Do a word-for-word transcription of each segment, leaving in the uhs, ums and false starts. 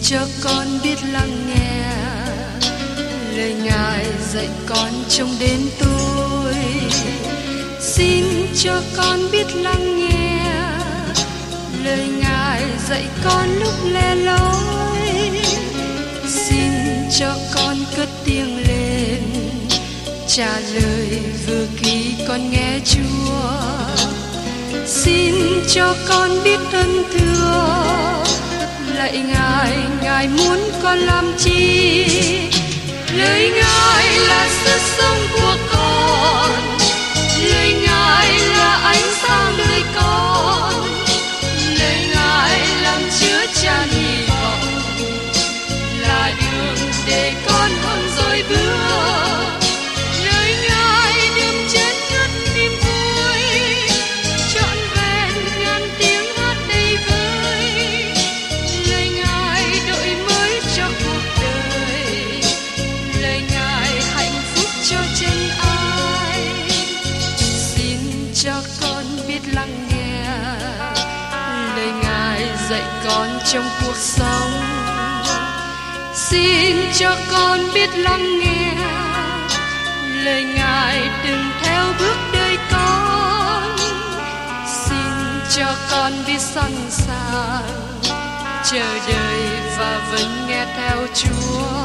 cho con biết lắng nghe lời Ngài dạy con trong đêm tối. Xin cho con biết lắng nghe lời Ngài dạy con lúc lẻ loi. Xin cho con cất tiếng lên trả lời vừa khi con nghe Chúa. Xin cho con biết ơn thưa lạy Ngài, Ngài muốn con làm chi? Lời Ngài là sức sống của con, lời Ngài là ánh sáng đời con, lời Ngài làm chứa chan hy vọng, là đường để con không dối bước. Lời Ngài đêm chân ngất niềm vui, trọn vẹn ngàn tiếng hát đầy vơi. Lời Ngài đổi mới cho cuộc đời, lời Ngài hạnh phúc cho chân ai. Xin cho con biết lắng nghe lời Ngài dạy con trong cuộc sống. Xin cho con biết lắng nghe lời Ngài đừng theo bước đời con. Xin cho con biết sẵn sàng chờ đợi và vẫn nghe theo Chúa.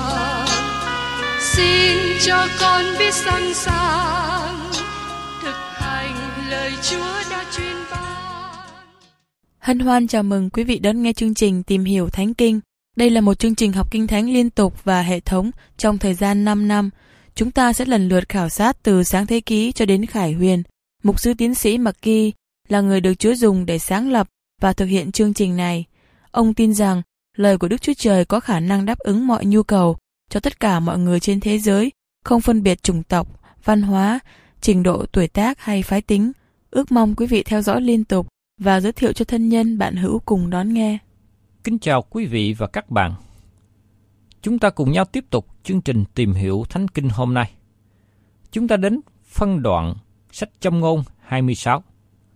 Xin cho con biết sẵn sàng thực hành lời Chúa đã truyền ban. Hân hoan chào mừng quý vị đón nghe chương trình Tìm hiểu Thánh Kinh. Đây là một chương trình học Kinh Thánh liên tục và hệ thống trong thời gian năm năm. Chúng ta sẽ lần lượt khảo sát từ Sáng Thế Ký cho đến Khải Huyền. Mục sư tiến sĩ McGee là người được Chúa dùng để sáng lập và thực hiện chương trình này. Ông tin rằng lời của Đức Chúa Trời có khả năng đáp ứng mọi nhu cầu cho tất cả mọi người trên thế giới, không phân biệt chủng tộc, văn hóa, trình độ tuổi tác hay phái tính. Ước mong quý vị theo dõi liên tục và giới thiệu cho thân nhân bạn hữu cùng đón nghe. Kính chào quý vị và các bạn. Chúng ta cùng nhau tiếp tục chương trình Tìm hiểu Thánh Kinh hôm nay. Chúng ta đến phân đoạn sách Châm ngôn hai mươi sáu.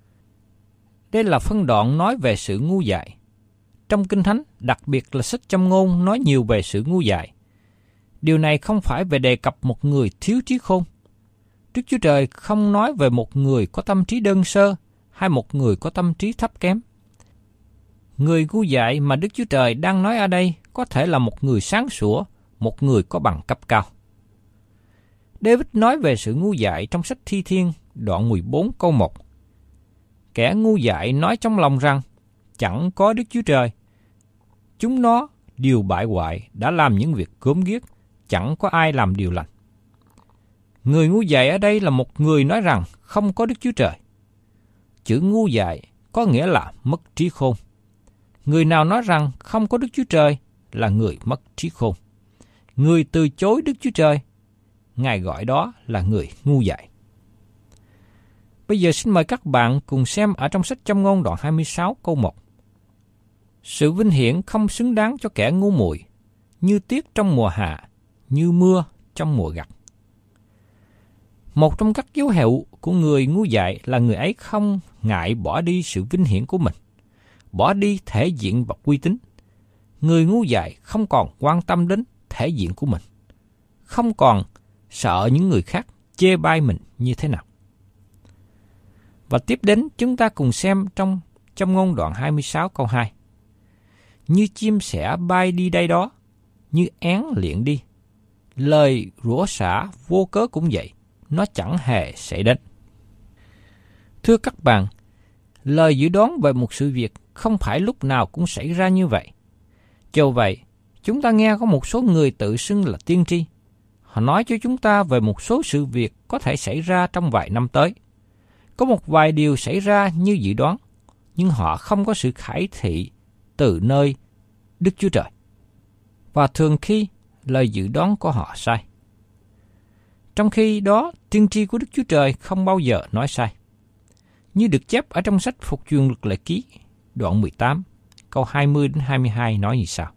Đây là phân đoạn nói về sự ngu dại. Trong Kinh Thánh, đặc biệt là sách Châm ngôn nói nhiều về sự ngu dại. Điều này không phải về đề cập một người thiếu trí khôn. Đức Chúa Trời không nói về một người có tâm trí đơn sơ hay một người có tâm trí thấp kém. Người ngu dại mà Đức Chúa Trời đang nói ở đây có thể là một người sáng sủa, một người có bằng cấp cao. David nói về sự ngu dại trong sách Thi Thiên, đoạn mười bốn câu một. Kẻ ngu dại nói trong lòng rằng, chẳng có Đức Chúa Trời. Chúng nó đều bại hoại, đã làm những việc gớm ghiếc, chẳng có ai làm điều lành. Người ngu dại ở đây là một người nói rằng không có Đức Chúa Trời. Chữ ngu dại có nghĩa là mất trí khôn. Người nào nói rằng không có Đức Chúa Trời là người mất trí khôn. Người từ chối Đức Chúa Trời, Ngài gọi đó là người ngu dại. Bây giờ xin mời các bạn cùng xem ở trong sách Châm ngôn đoạn hai mươi sáu câu một. Sự vinh hiển không xứng đáng cho kẻ ngu muội, như tuyết trong mùa hạ, như mưa trong mùa gặt. Một trong các dấu hiệu của người ngu dại là người ấy không ngại bỏ đi sự vinh hiển của mình, bỏ đi thể diện và uy tín. Người ngu dại không còn quan tâm đến thể diện của mình, không còn sợ những người khác chê bai mình như thế nào. Và tiếp đến chúng ta cùng xem trong Châm ngôn đoạn hai mươi sáu câu hai. Như chim sẻ bay đi đây đó, như én liệng đi. Lời rủa xả vô cớ cũng vậy, nó chẳng hề xảy đến. Thưa các bạn, lời dự đoán về một sự việc không phải lúc nào cũng xảy ra như vậy. Cho vậy, chúng ta nghe có một số người tự xưng là tiên tri. Họ nói cho chúng ta về một số sự việc có thể xảy ra trong vài năm tới. Có một vài điều xảy ra như dự đoán, nhưng họ không có sự khải thị từ nơi Đức Chúa Trời. Và thường khi lời dự đoán của họ sai. Trong khi đó, tiên tri của Đức Chúa Trời không bao giờ nói sai. Như được chép ở trong sách Phục truyền Luật Lệ Ký, đoạn mười tám, câu hai mươi đến hai mươi hai nói như sau.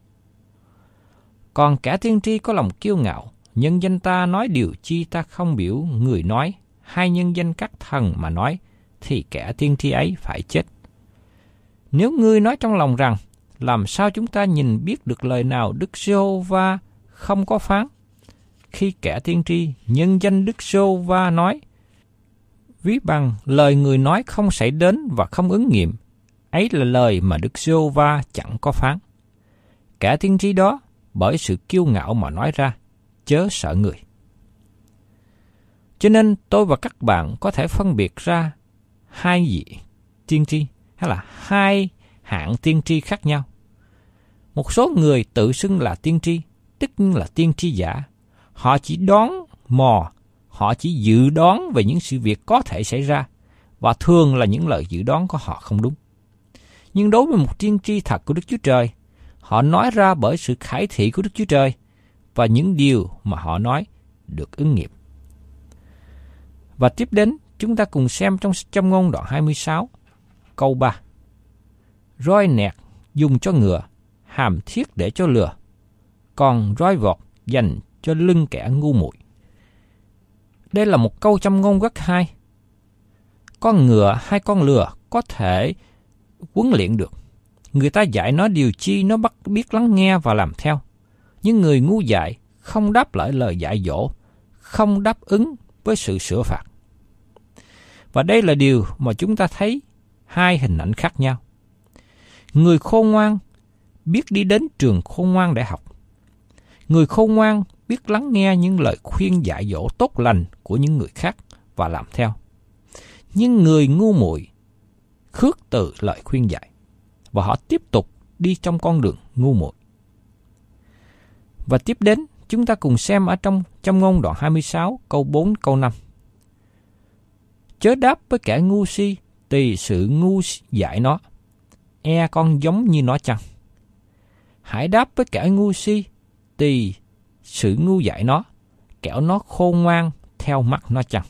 Còn kẻ tiên tri có lòng kiêu ngạo, nhân danh ta nói điều chi ta không biểu người nói, hay nhân danh các thần mà nói, thì kẻ tiên tri ấy phải chết. Nếu ngươi nói trong lòng rằng, làm sao chúng ta nhìn biết được lời nào Đức Giê-hô-va không có phán? Khi kẻ tiên tri nhân danh Đức Giê-hô-va nói, ví bằng lời người nói không xảy đến và không ứng nghiệm, ấy là lời mà Đức Giê-hô-va chẳng có phán. Kẻ tiên tri đó bởi sự kiêu ngạo mà nói ra, chớ sợ người. Cho nên tôi và các bạn có thể phân biệt ra hai vị tiên tri, hay là hai hạng tiên tri khác nhau. Một số người tự xưng là tiên tri, tức là tiên tri giả. Họ chỉ đoán mò, họ chỉ dự đoán về những sự việc có thể xảy ra, và thường là những lời dự đoán của họ không đúng. Nhưng đối với một tiên tri thật của Đức Chúa Trời, họ nói ra bởi sự khải thị của Đức Chúa Trời, và những điều mà họ nói được ứng nghiệm. Và tiếp đến, chúng ta cùng xem trong sách Châm Ngôn đoạn hai mươi sáu, câu ba. Roi nẹt dùng cho ngựa, hàm thiết để cho lừa, còn roi vọt dành cho lưng kẻ ngu muội. Đây là một câu châm ngôn rất hay. Con ngựa hay con lừa có thể huấn luyện được. Người ta dạy nó điều chi nó bắt biết lắng nghe và làm theo. Nhưng người ngu dại không đáp lại lời dạy dỗ, không đáp ứng với sự sửa phạt. Và đây là điều mà chúng ta thấy hai hình ảnh khác nhau. Người khôn ngoan biết đi đến trường khôn ngoan để học. Người khôn ngoan biết lắng nghe những lời khuyên dạy dỗ tốt lành của những người khác và làm theo. Nhưng người ngu muội khước từ lời khuyên dạy, và họ tiếp tục đi trong con đường ngu muội. Và tiếp đến, chúng ta cùng xem ở trong Châm Ngôn đoạn hai mươi sáu, câu bốn, câu năm. Chớ đáp với kẻ ngu si, tùy sự ngu dại nó, e con giống như nó chăng? Hãy đáp với kẻ ngu si, tùy sự ngu dại nó, kẻo nó khôn ngoan theo mắt nó chăng?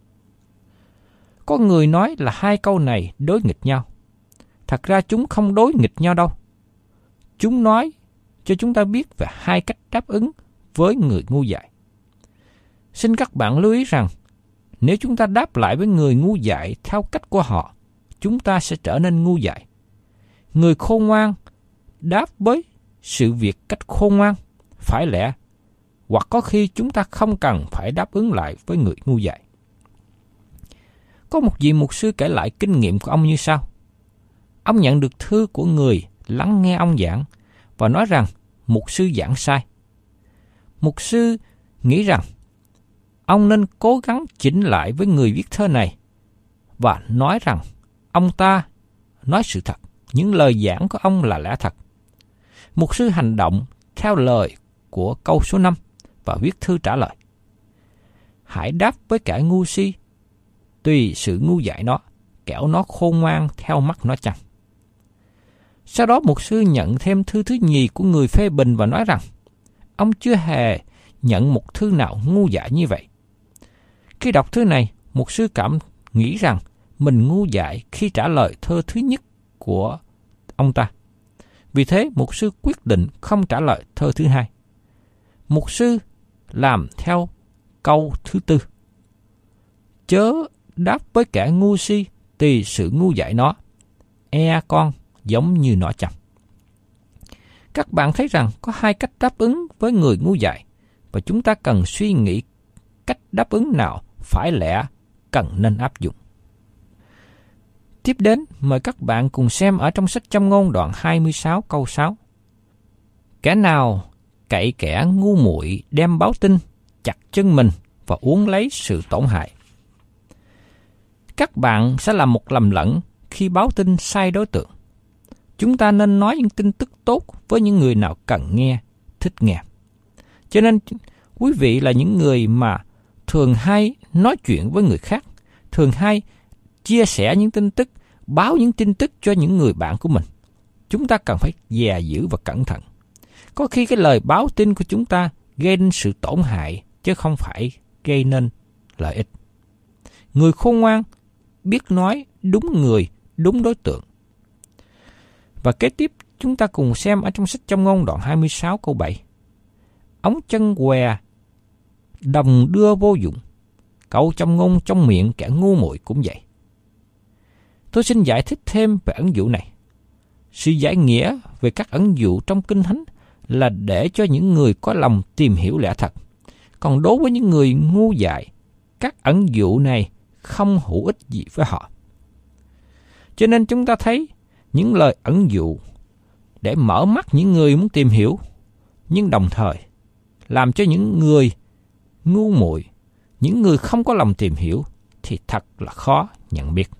Có người nói là hai câu này đối nghịch nhau. Thật ra chúng không đối nghịch nhau đâu. Chúng nói cho chúng ta biết về hai cách đáp ứng với người ngu dại. Xin các bạn lưu ý rằng, nếu chúng ta đáp lại với người ngu dại theo cách của họ, chúng ta sẽ trở nên ngu dại. Người khôn ngoan đáp với sự việc cách khôn ngoan, phải lẽ, hoặc có khi chúng ta không cần phải đáp ứng lại với người ngu dại. Có một vị mục sư kể lại kinh nghiệm của ông như sau. Ông nhận được thư của người lắng nghe ông giảng và nói rằng mục sư giảng sai. Mục sư nghĩ rằng ông nên cố gắng chỉnh lại với người viết thơ này và nói rằng ông ta nói sự thật, những lời giảng của ông là lẽ thật. Mục sư hành động theo lời của câu số năm và viết thư trả lời. Hãy đáp với kẻ ngu si, tùy sự ngu dại nó, kẻo nó khôn ngoan theo mắt nó chăng. Sau đó mục sư nhận thêm thư thứ nhì của người phê bình và nói rằng ông chưa hề nhận một thư nào ngu dại như vậy. Khi đọc thư này, mục sư cảm nghĩ rằng mình ngu dại khi trả lời thơ thứ nhất của ông ta. Vì thế, mục sư quyết định không trả lời thơ thứ hai. Mục sư làm theo câu thứ tư. Chớ đáp với kẻ ngu si, tùy sự ngu dại nó, e con giống như nó chăng. Các bạn thấy rằng có hai cách đáp ứng với người ngu dại, và chúng ta cần suy nghĩ cách đáp ứng nào phải lẽ cần nên áp dụng. Tiếp đến, mời các bạn cùng xem ở trong sách Châm Ngôn đoạn hai mươi sáu câu sáu. Kẻ nào cậy kẻ ngu muội đem báo tin, chặt chân mình và uống lấy sự tổn hại. Các bạn sẽ làm một lầm lẫn khi báo tin sai đối tượng. Chúng ta nên nói những tin tức tốt với những người nào cần nghe, thích nghe. Cho nên, quý vị là những người mà thường hay nói chuyện với người khác, thường hay chia sẻ những tin tức, báo những tin tức cho những người bạn của mình. Chúng ta cần phải dè giữ và cẩn thận. Có khi cái lời báo tin của chúng ta gây nên sự tổn hại, chứ không phải gây nên lợi ích. Người khôn ngoan biết nói đúng người, đúng đối tượng. Và kế tiếp, chúng ta cùng xem ở trong sách Châm Ngôn đoạn hai mươi sáu câu bảy. Ống chân què đồng đưa vô dụng, câu châm ngôn trong miệng kẻ ngu muội cũng vậy. Tôi xin giải thích thêm về ẩn dụ này. Sự giải nghĩa về các ẩn dụ trong Kinh Thánh là để cho những người có lòng tìm hiểu lẽ thật. Còn đối với những người ngu dại, các ẩn dụ này không hữu ích gì với họ. Cho nên chúng ta thấy những lời ẩn dụ để mở mắt những người muốn tìm hiểu, nhưng đồng thời làm cho những người ngu muội, những người không có lòng tìm hiểu thì thật là khó nhận biết.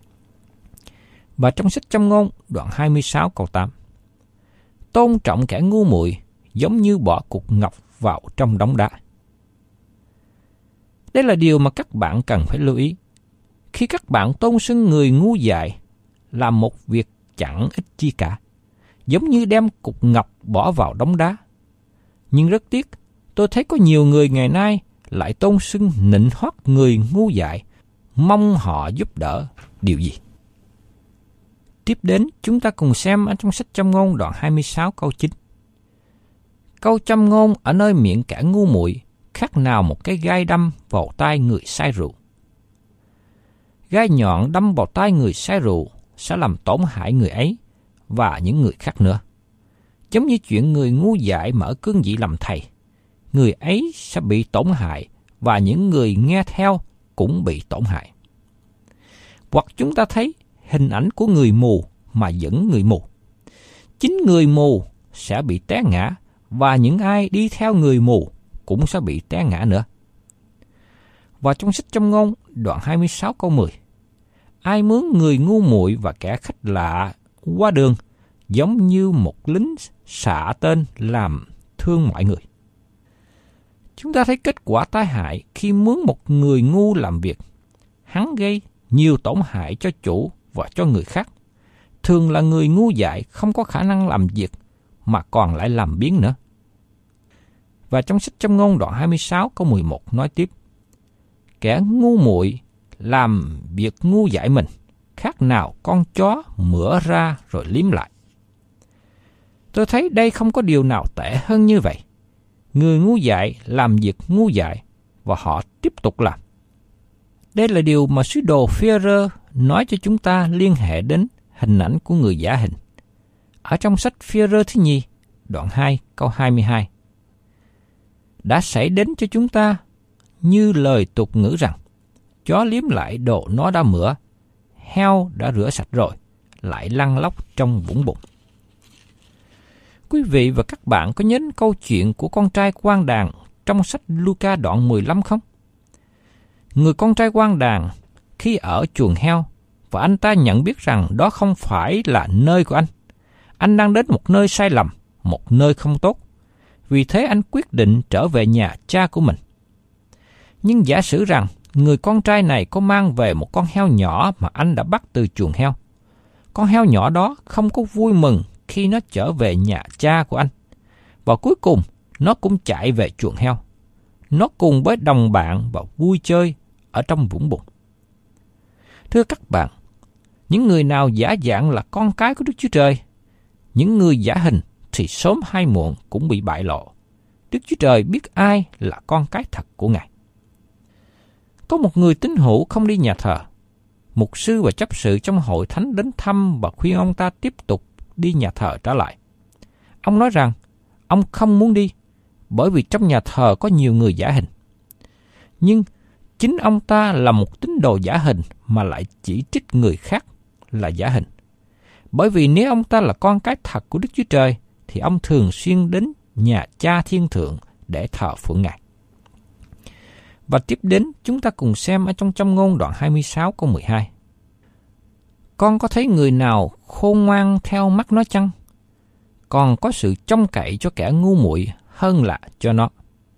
Và trong sách Châm Ngôn đoạn hai mươi sáu câu tám, tôn trọng kẻ ngu muội giống như bỏ cục ngọc vào trong đống đá. Đây là điều mà các bạn cần phải lưu ý. Khi các bạn tôn xưng người ngu dại là một việc chẳng ích chi cả, giống như đem cục ngọc bỏ vào đống đá. Nhưng rất tiếc, tôi thấy có nhiều người ngày nay lại tôn xưng nịnh hót người ngu dại, mong họ giúp đỡ điều gì. Tiếp đến, chúng ta cùng xem ở trong sách Châm Ngôn đoạn hai mươi sáu câu chín. Câu châm ngôn ở nơi miệng kẻ ngu muội khác nào một cái gai đâm vào tai người say rượu. Gai nhọn đâm vào tai người say rượu sẽ làm tổn hại người ấy và những người khác nữa. Giống như chuyện người ngu dại mở cương vị làm thầy, người ấy sẽ bị tổn hại và những người nghe theo cũng bị tổn hại. Hoặc chúng ta thấy hình ảnh của người mù mà dẫn người mù. Chính người mù sẽ bị té ngã và những ai đi theo người mù cũng sẽ bị té ngã nữa. Và trong sách Châm Ngôn đoạn hai mươi sáu câu mười, ai mướn người ngu muội và kẻ khách lạ qua đường giống như một lính xạ tên làm thương mọi người. Chúng ta thấy kết quả tai hại khi mướn một người ngu làm việc. Hắn gây nhiều tổn hại cho chủ và cho người khác. Thường là người ngu dại không có khả năng làm việc mà còn lại làm biếng nữa. Và trong sách Châm Ngôn đoạn hai mươi sáu câu mười một nói tiếp, kẻ ngu muội làm việc ngu dại mình, khác nào con chó mửa ra rồi liếm lại. Tôi thấy đây không có điều nào tệ hơn như vậy. Người ngu dại làm việc ngu dại và họ tiếp tục làm. Đây là điều mà sứ đồ Phi-e-rơ nói cho chúng ta liên hệ đến hình ảnh của người giả hình. Ở trong sách Phi-e-rơ thứ nhì, đoạn hai, câu hai mươi hai. Đã xảy đến cho chúng ta như lời tục ngữ rằng, chó liếm lại đồ nó đã mửa, heo đã rửa sạch rồi, lại lăn lóc trong vũng bùn. Quý vị và các bạn có nhớ câu chuyện của con trai quan đàn trong sách Luca đoạn mười lăm không? Người con trai quan đàn khi ở chuồng heo và anh ta nhận biết rằng đó không phải là nơi của anh. Anh đang đến một nơi sai lầm, một nơi không tốt. Vì thế anh quyết định trở về nhà cha của mình. Nhưng giả sử rằng người con trai này có mang về một con heo nhỏ mà anh đã bắt từ chuồng heo. Con heo nhỏ đó không có vui mừng khi nó trở về nhà cha của anh. Và cuối cùng, nó cũng chạy về chuồng heo. Nó cùng với đồng bạn và vui chơi ở trong vũng bùn. Thưa các bạn, những người nào giả dạng là con cái của Đức Chúa Trời, những người giả hình thì sớm hay muộn cũng bị bại lộ. Đức Chúa Trời biết ai là con cái thật của Ngài. Có một người tín hữu không đi nhà thờ. Mục sư và chấp sự trong hội thánh đến thăm và khuyên ông ta tiếp tục đi nhà thờ trở lại. Ông nói rằng ông không muốn đi bởi vì trong nhà thờ có nhiều người giả hình. Nhưng chính ông ta là một tín đồ giả hình mà lại chỉ trích người khác là giả hình. Bởi vì nếu ông ta là con cái thật của Đức Chúa Trời thì ông thường xuyên đến nhà cha thiên thượng để thờ phượng Ngài. Và tiếp đến chúng ta cùng xem ở trong Châm Ngôn đoạn hai mươi sáu câu mười hai. Con có thấy người nào khôn ngoan theo mắt nó chăng? Còn có sự trông cậy cho kẻ ngu muội hơn là cho nó.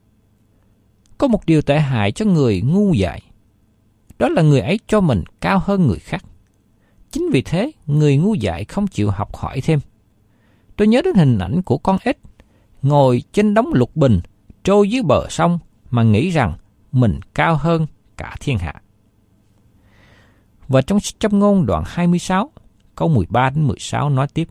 Có một điều tệ hại cho người ngu dại. Đó là người ấy cho mình cao hơn người khác. Chính vì thế, người ngu dại không chịu học hỏi thêm. Tôi nhớ đến hình ảnh của con ếch ngồi trên đống lục bình trôi dưới bờ sông mà nghĩ rằng mình cao hơn cả thiên hạ. Và trong Châm Ngôn đoạn hai mươi sáu, câu mười ba đến mười sáu nói tiếp.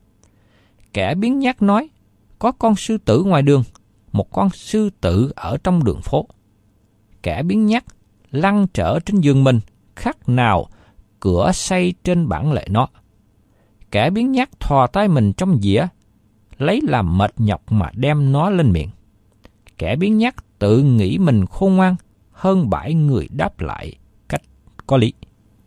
Kẻ biếng nhác nói, có con sư tử ngoài đường, một con sư tử ở trong đường phố. Kẻ biếng nhác lăn trở trên giường mình, khác nào cửa xây trên bản lệ nó. kẻ biếng nhác thò tay mình trong dĩa, lấy làm mệt nhọc mà đem nó lên miệng. Kẻ biếng nhác tự nghĩ mình khôn ngoan hơn bãi người đáp lại cách có lý.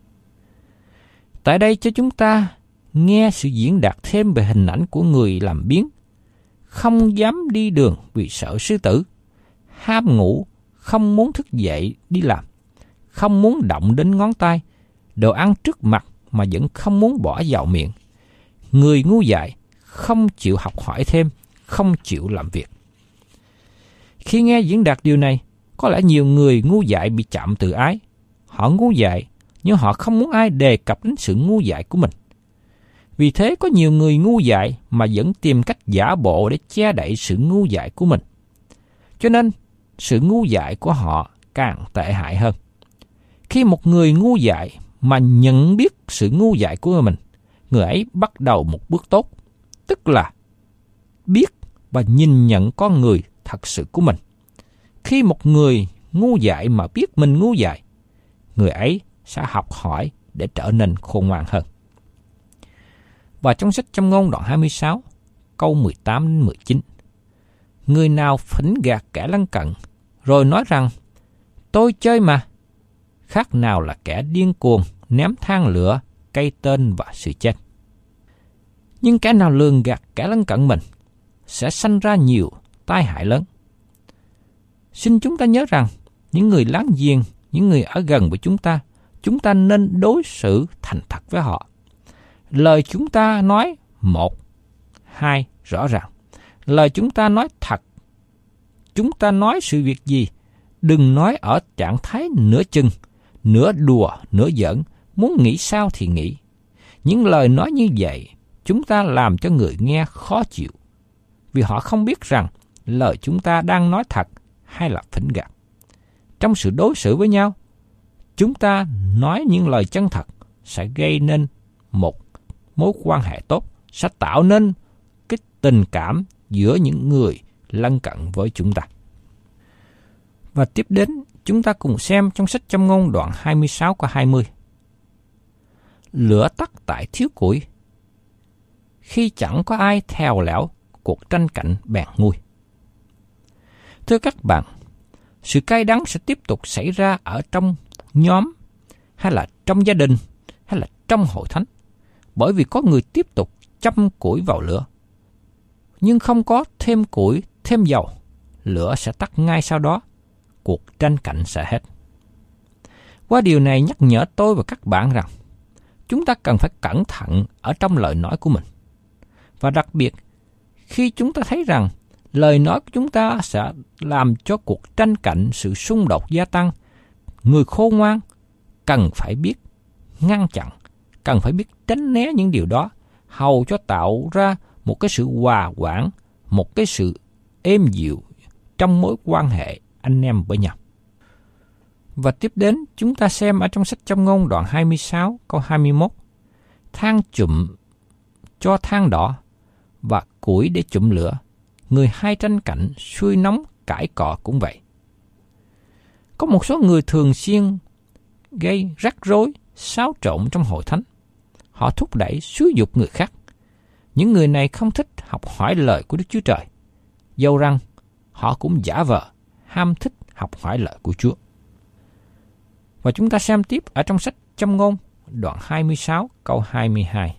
Tại đây cho chúng ta nghe sự diễn đạt thêm về hình ảnh của người làm biếng, không dám đi đường vì sợ sư tử, ham ngủ, không muốn thức dậy đi làm, không muốn động đến ngón tay, đồ ăn trước mặt mà vẫn không muốn bỏ vào miệng. Người ngu dại không chịu học hỏi thêm, không chịu làm việc. Khi nghe diễn đạt điều này, có lẽ nhiều người ngu dại bị chạm tự ái. Họ ngu dại, nhưng họ không muốn ai đề cập đến sự ngu dại của mình. Vì thế có nhiều người ngu dại mà vẫn tìm cách giả bộ để che đậy sự ngu dại của mình. Cho nên, sự ngu dại của họ càng tệ hại hơn. Khi một người ngu dại mà nhận biết sự ngu dại của mình, người ấy bắt đầu một bước tốt, tức là biết và nhìn nhận con người thật sự của mình. Khi một người ngu dại mà biết mình ngu dại, người ấy sẽ học hỏi để trở nên khôn ngoan hơn. Và trong sách Châm ngôn đoạn hai mươi sáu, câu mười tám đến mười chín, người nào phỉnh gạt kẻ lân cận, rồi nói rằng, tôi chơi mà, khác nào là kẻ điên cuồng ném than lửa, cây tên và sự chết. Nhưng kẻ nào lường gạt kẻ lân cận mình, sẽ sanh ra nhiều tai hại lớn. Xin chúng ta nhớ rằng, những người láng giềng, những người ở gần với chúng ta, chúng ta nên đối xử thành thật với họ. Lời chúng ta nói một, hai rõ ràng. Lời chúng ta nói thật. Chúng ta nói sự việc gì, đừng nói ở trạng thái nửa chừng, nửa đùa, nửa giỡn, muốn nghĩ sao thì nghĩ. Những lời nói như vậy, chúng ta làm cho người nghe khó chịu, vì họ không biết rằng lời chúng ta đang nói thật hay là phỉnh gạt. Trong sự đối xử với nhau, chúng ta nói những lời chân thật sẽ gây nên một mối quan hệ tốt, sẽ tạo nên cái tình cảm giữa những người lân cận với chúng ta. Và tiếp đến, chúng ta cùng xem trong sách Châm ngôn đoạn hai mươi sáu câu hai mươi. Lửa tắt tại thiếu củi, khi chẳng có ai thèo lẽo, cuộc tranh cạnh bèn nguôi. Thưa các bạn, sự cay đắng sẽ tiếp tục xảy ra ở trong nhóm, hay là trong gia đình, hay là trong hội thánh, bởi vì có người tiếp tục châm củi vào lửa. Nhưng không có thêm củi, thêm dầu, lửa sẽ tắt ngay sau đó, cuộc tranh cạnh sẽ hết. Qua điều này nhắc nhở tôi và các bạn rằng, chúng ta cần phải cẩn thận ở trong lời nói của mình. Và đặc biệt, khi chúng ta thấy rằng lời nói của chúng ta sẽ làm cho cuộc tranh cạnh, sự xung đột gia tăng, người khôn ngoan cần phải biết ngăn chặn, cần phải biết tránh né những điều đó, hầu cho tạo ra một cái sự hòa quản, một cái sự êm dịu trong mối quan hệ anh em với nhau. Và tiếp đến, chúng ta xem ở trong sách Châm ngôn đoạn hai mươi sáu câu hai mươi mốt. Than chụm cho than đỏ và củi để chụm lửa, người hai tranh cạnh xuôi nóng cãi cọ cũng vậy. Có một số người thường xuyên gây rắc rối, xáo trộn trong hội thánh. Họ thúc đẩy, xúi giục người khác. Những người này không thích học hỏi lời của Đức Chúa Trời, dầu rằng họ cũng giả vờ ham thích học hỏi lời của Chúa. Và chúng ta xem tiếp ở trong sách Châm ngôn đoạn hai mươi sáu câu hai mươi hai.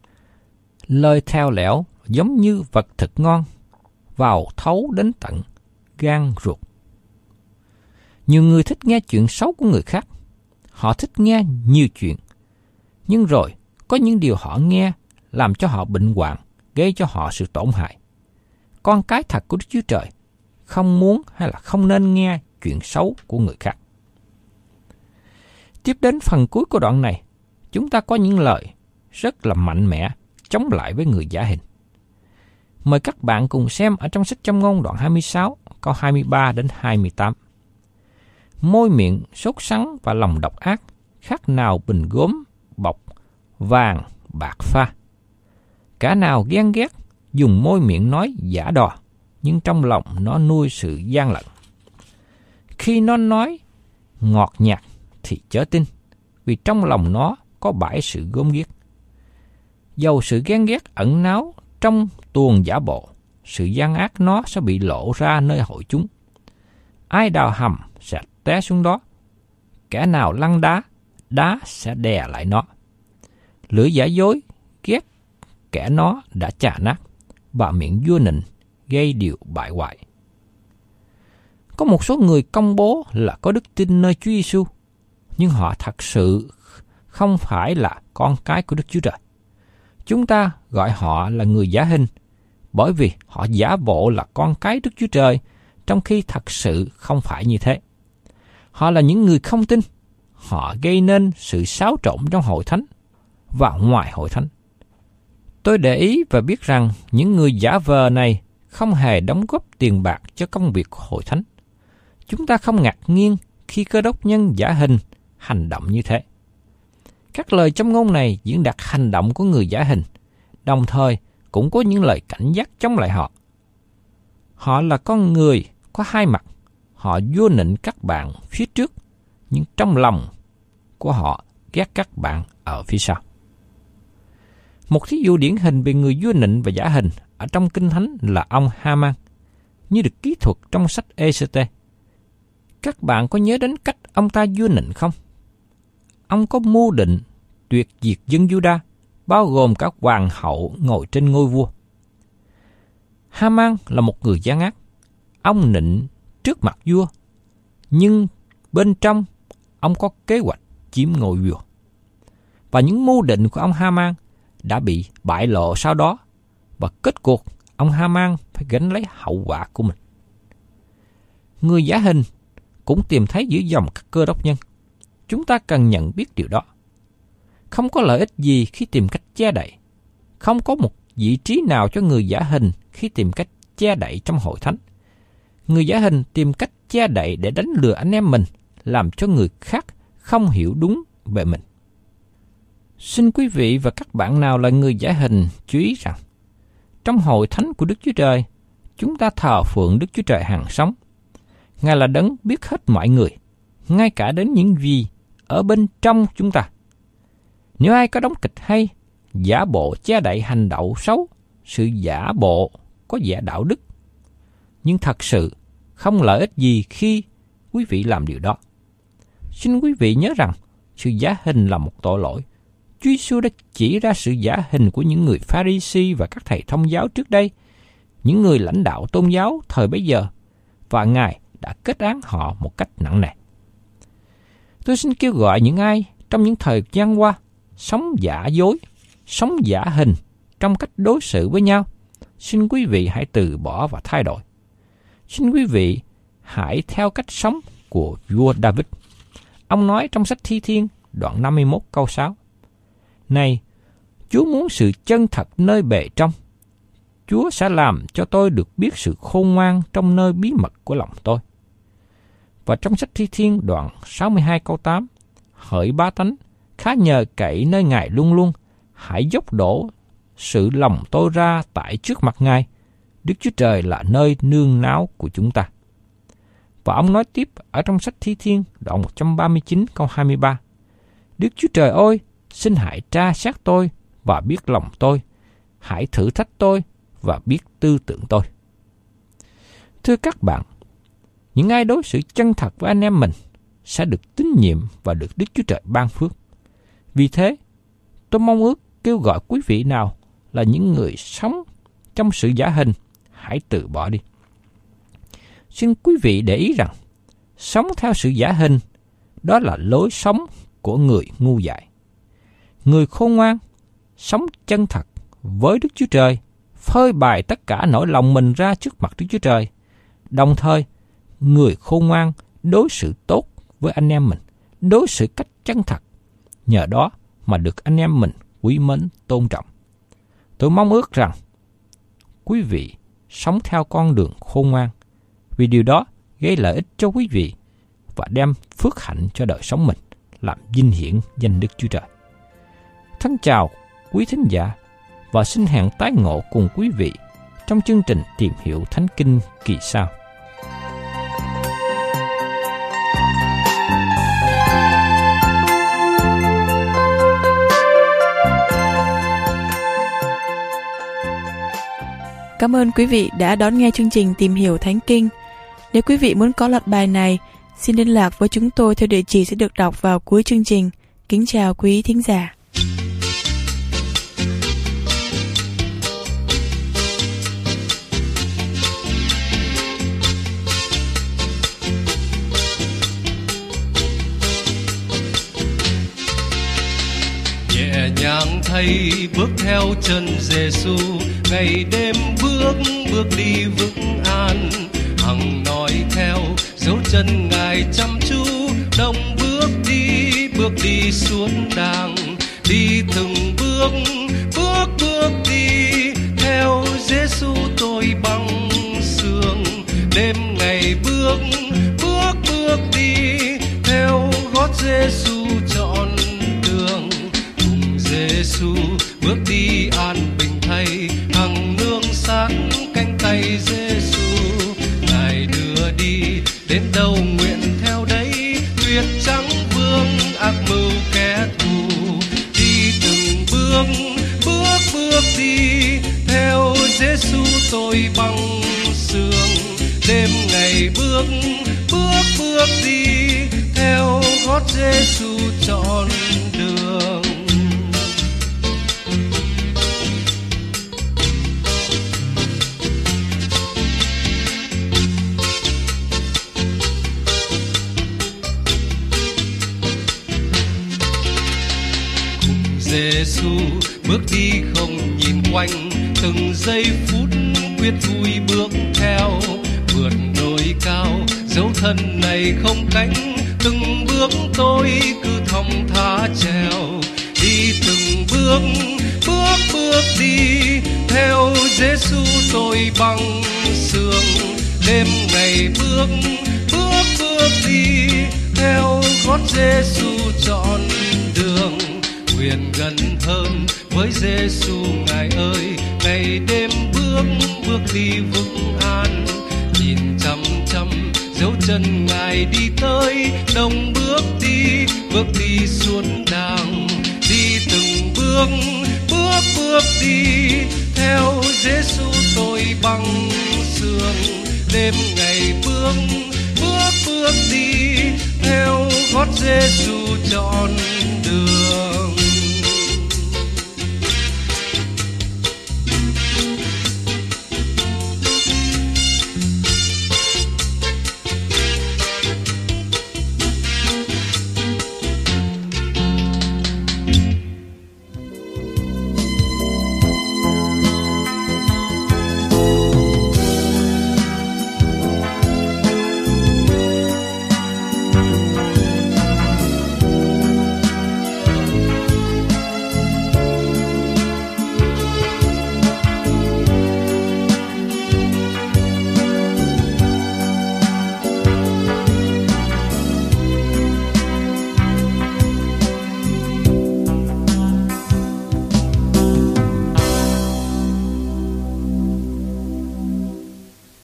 Lời thèo lẽo giống như vật thực ngon, vào thấu đến tận gan ruột. Nhiều người thích nghe chuyện xấu của người khác. Họ thích nghe nhiều chuyện. Nhưng rồi, có những điều họ nghe làm cho họ bệnh hoạn, gây cho họ sự tổn hại. Con cái thật của Đức Chúa Trời không muốn hay là không nên nghe chuyện xấu của người khác. Tiếp đến phần cuối của đoạn này, chúng ta có những lời rất là mạnh mẽ chống lại với người giả hình. Mời các bạn cùng xem ở trong sách Châm ngôn đoạn hai mươi sáu, câu hai mươi ba đến hai mươi tám. Môi miệng sốt sắng và lòng độc ác, khác nào bình gốm bọc vàng bạc pha. Cả nào ghen ghét, dùng môi miệng nói giả đò, nhưng trong lòng nó nuôi sự gian lận. Khi nó nói ngọt nhạt thì chớ tin, vì trong lòng nó có bãi sự gớm ghiếc. Dầu sự ghen ghét ẩn náu trong tuồng giả bộ, sự gian ác nó sẽ bị lộ ra nơi hội chúng. Ai đào hầm sẽ té xuống đó, kẻ nào lăn đá, đá sẽ đè lại nó. Lưỡi giả dối ghét kẻ nó đã chà nát, và miệng vua nịnh gây điều bại hoại. Có một số người công bố là có đức tin nơi Chúa Giêsu, nhưng họ thật sự không phải là con cái của Đức Chúa Trời. Chúng ta gọi họ là người giả hình, bởi vì họ giả bộ là con cái Đức Chúa Trời, trong khi thật sự không phải như thế. Họ là những người không tin. Họ gây nên sự xáo trộn trong hội thánh và ngoài hội thánh. Tôi để ý và biết rằng những người giả vờ này không hề đóng góp tiền bạc cho công việc của hội thánh. Chúng ta không ngạc nhiên khi Cơ Đốc nhân giả hình hành động như thế. Các lời châm ngôn này diễn đạt hành động của người giả hình, đồng thời cũng có những lời cảnh giác chống lại họ. Họ là con người có hai mặt. Họ vua nịnh các bạn phía trước, nhưng trong lòng của họ ghét các bạn ở phía sau. Một thí dụ điển hình về người vua nịnh và giả hình ở trong Kinh Thánh là ông Ha-man, như được kỹ thuật trong sách Ê-sê-tê. Các bạn có nhớ đến cách ông ta vua nịnh không? Ông có mưu định tuyệt diệt dân Giu-đa, bao gồm cả hoàng hậu ngồi trên ngôi vua. Ha-man là một người gian ác. Ông nịnh trước mặt vua, nhưng bên trong ông có kế hoạch chiếm ngôi vua. Và những mưu định của ông Ha-man đã bị bại lộ sau đó, và kết cuộc ông Ha-man phải gánh lấy hậu quả của mình. Người giả hình cũng tìm thấy giữa dòng các Cơ Đốc nhân. Chúng ta cần nhận biết điều đó. Không có lợi ích gì khi tìm cách che đậy. Không có một vị trí nào cho người giả hình khi tìm cách che đậy trong hội thánh. Người giả hình tìm cách che đậy để đánh lừa anh em mình, làm cho người khác không hiểu đúng về mình. Xin quý vị và các bạn nào là người giả hình chú ý rằng, trong hội thánh của Đức Chúa Trời, chúng ta thờ phượng Đức Chúa Trời hằng sống. Ngài là đấng biết hết mọi người, ngay cả đến những gì ở bên trong chúng ta. Nếu ai có đóng kịch hay, giả bộ che đậy hành động xấu, sự giả bộ có vẻ đạo đức, nhưng thật sự không lợi ích gì khi quý vị làm điều đó. Xin quý vị nhớ rằng, sự giả hình là một tội lỗi. Chúa Giêsu đã chỉ ra sự giả hình của những người Pha-ri-si và các thầy thông giáo trước đây, những người lãnh đạo tôn giáo thời bấy giờ, và Ngài đã kết án họ một cách nặng nề. Tôi xin kêu gọi những ai trong những thời gian qua sống giả dối, sống giả hình trong cách đối xử với nhau, xin quý vị hãy từ bỏ và thay đổi. Xin quý vị hãy theo cách sống của vua David. Ông nói trong sách Thi Thiên đoạn năm mươi mốt câu sáu: Này, Chúa muốn sự chân thật nơi bề trong. Chúa sẽ làm cho tôi được biết sự khôn ngoan trong nơi bí mật của lòng tôi. Và trong sách Thi Thiên đoạn sáu mươi hai câu tám: Hỡi ba tánh, khá nhờ cậy nơi Ngài luôn luôn, hãy dốc đổ sự lòng tôi ra tại trước mặt Ngài. Đức Chúa Trời là nơi nương náu của chúng ta. Và ông nói tiếp ở trong sách Thi Thiên đoạn một trăm ba mươi chín câu hai mươi ba: Đức Chúa Trời ơi, xin hãy tra xét tôi và biết lòng tôi, hãy thử thách tôi và biết tư tưởng tôi. Thưa các bạn, những ai đối xử chân thật với anh em mình sẽ được tín nhiệm và được Đức Chúa Trời ban phước. Vì thế, tôi mong ước kêu gọi quý vị nào là những người sống trong sự giả hình, hãy từ bỏ đi. Xin quý vị để ý rằng, sống theo sự giả hình, đó là lối sống của người ngu dại. Người khôn ngoan, sống chân thật với Đức Chúa Trời, phơi bày tất cả nỗi lòng mình ra trước mặt Đức Chúa Trời. Đồng thời, người khôn ngoan đối xử tốt với anh em mình, đối xử cách chân thật. Nhờ đó mà được anh em mình quý mến, tôn trọng. Tôi mong ước rằng quý vị sống theo con đường khôn ngoan, vì điều đó gây lợi ích cho quý vị và đem phước hạnh cho đời sống mình, làm vinh hiển danh Đức Chúa Trời. Thân chào quý thính giả và xin hẹn tái ngộ cùng quý vị trong chương trình Tìm Hiểu Thánh Kinh kỳ sau. Cảm ơn quý vị đã đón nghe chương trình Tìm Hiểu Thánh Kinh. Nếu quý vị muốn có loạt bài này, xin liên lạc với chúng tôi theo địa chỉ sẽ được đọc vào cuối chương trình. Kính chào quý thính giả. Nhẹ nhàng thay bước theo chân Giêsu, ngày đêm bước bước đi vững an, hằng nói theo dấu chân Ngài chăm chú, đồng bước đi bước đi suốt đàng, đi từng bước bước bước đi theo Giêsu tôi băng sương, đêm ngày bước bước bước đi theo gót Giêsu trọn đường. Giêsu bước đi an bình thay, hằng nương sát cánh tay Giêsu, Ngài đưa đi đến đâu nguyện theo đấy, tuyệt trắng vương ác mưu kẻ thù, đi từng bước bước bước đi theo Giêsu tôi băng sương, đêm ngày bước bước bước đi theo gót Giêsu trọn đường. Giêsu bước đi không nhìn quanh, từng giây phút quyết vui bước theo, vượt đồi cao dấu thân này không cánh, từng bước tôi cứ thong thả trèo, đi từng bước bước bước đi theo Giêsu tôi băng sương, đêm ngày bước bước bước đi theo gót Giêsu trọn đường. Nguyện gần hơn với Giêsu Ngài ơi, ngày đêm bước bước đi vững an, nhìn chăm chăm dấu chân Ngài đi tới, đồng bước đi bước đi suốt đàng, đi từng bước bước bước đi theo Giêsu tôi băng sương, đêm ngày bước bước bước đi theo gót Giêsu trọn